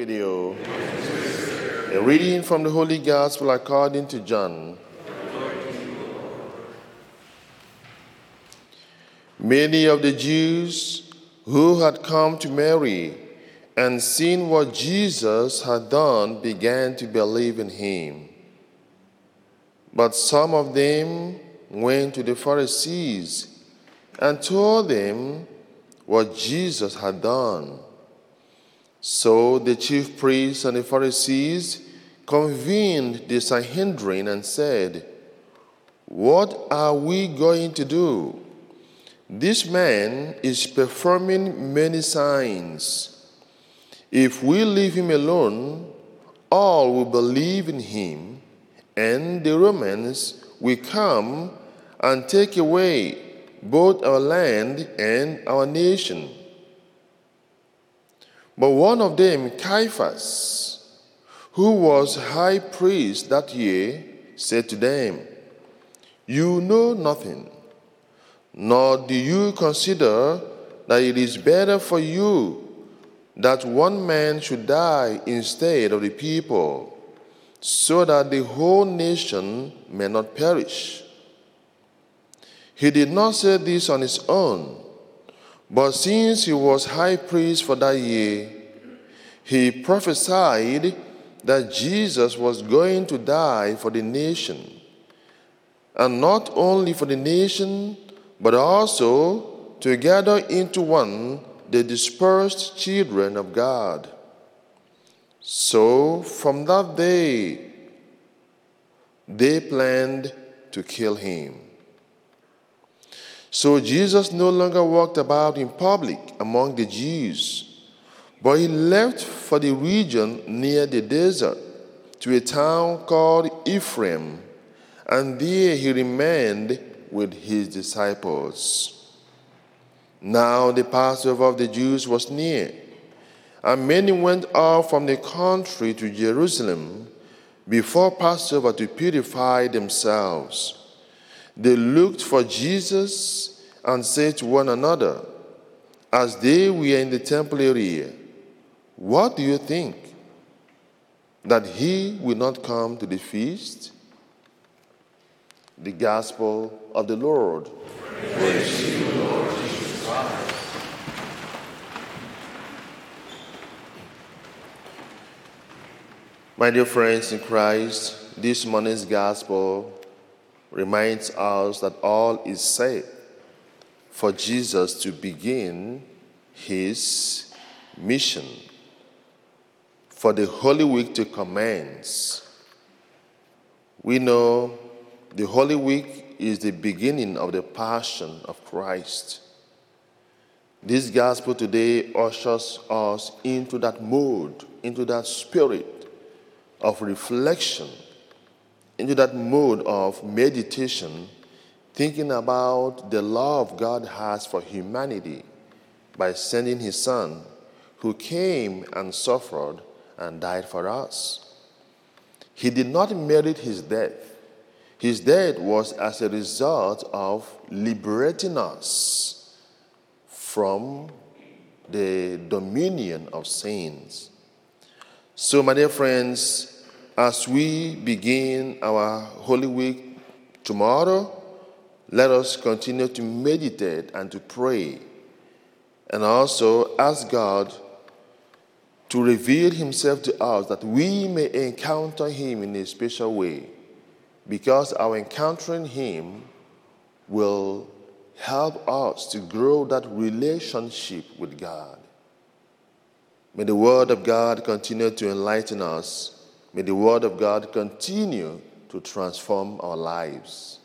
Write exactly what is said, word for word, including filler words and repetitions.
with you. A reading from the Holy Gospel according to John. Many of the Jews who had come to Mary and seen what Jesus had done began to believe in him. But some of them went to the Pharisees and told them what Jesus had done. So the chief priests and the Pharisees convened the Sanhedrin and said, "What are we going to do? This man is performing many signs. If we leave him alone, all will believe in him, and the Romans will come and take away both our land and our nation." But one of them, Caiaphas, who was high priest that year, said to them, "You know nothing, nor do you consider that it is better for you that one man should die instead of the people, so that the whole nation may not perish." He did not say this on his own, but since he was high priest for that year, he prophesied that Jesus was going to die for the nation, and not only for the nation, but also to gather into one the dispersed children of God. So from that day, they planned to kill him. So Jesus no longer walked about in public among the Jews, but he left for the region near the desert to a town called Ephraim, and there he remained with his disciples. Now the Passover of the Jews was near, and many went out from the country to Jerusalem before Passover to purify themselves. They looked for Jesus and said to one another, as they were in the temple area, "What do you think? That he will not come to the feast?" The Gospel of the Lord. Praise to you, Lord Jesus Christ. My dear friends in Christ, this morning's Gospel reminds us that all is set for Jesus to begin his mission, for the Holy Week to commence. We know the Holy Week is the beginning of the Passion of Christ. This Gospel today ushers us into that mode, into that spirit of reflection, into that mode of meditation, thinking about the love God has for humanity by sending his Son, who came and suffered and died for us. He did not merit his death. His death was as a result of liberating us from the dominion of sins. So, my dear friends, as we begin our Holy Week tomorrow, let us continue to meditate and to pray, and also ask God to reveal himself to us that we may encounter him in a special way, because our encountering him will help us to grow that relationship with God. May the Word of God continue to enlighten us. May the Word of God continue to transform our lives.